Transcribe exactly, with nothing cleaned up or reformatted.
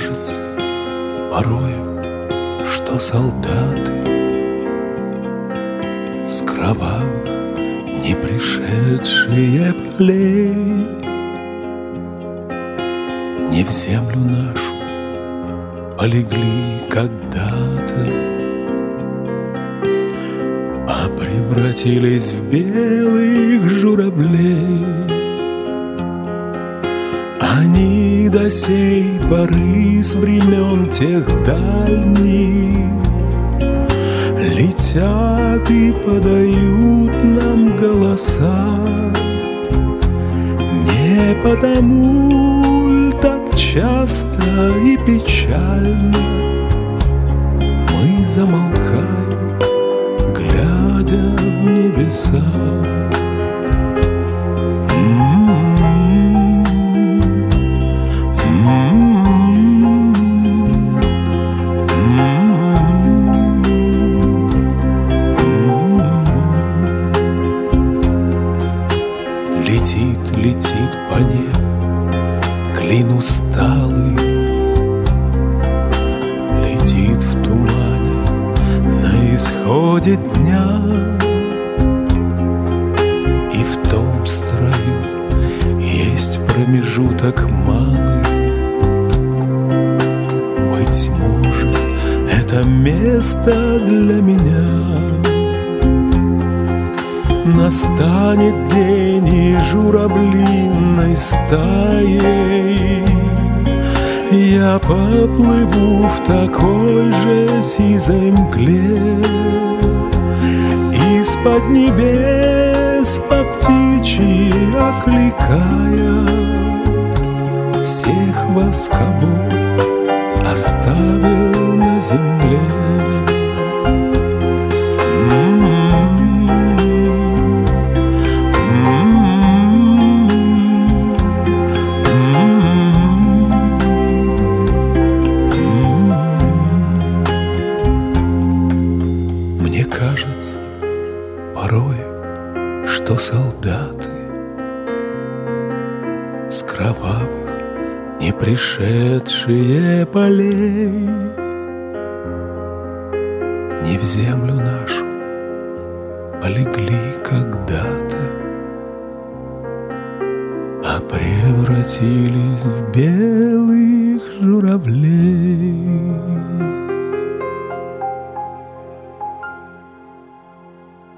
кажется порою, что солдаты с кровавых не пришедшие полей не в землю нашу полегли когда-то, а превратились в белых журавлей. Они до сей поры с времен тех дальних летят и подают нам голоса. Не потому ль так часто и печально мы замолкаем, глядя в небеса. Летит, летит по небу клин усталый, летит в тумане на исходе дня. И в том строю есть промежуток малый. Быть может, это место для меня. Настанет день, и журавлиной стаей я поплыву в такой же сизой мгле. Из-под небес по птичьи окликая всех вас, кого оставил на земле. Мне кажется порою, что солдаты с кровавых не пришедшие полей не в землю нашу полегли когда-то, а превратились в белых журавлей.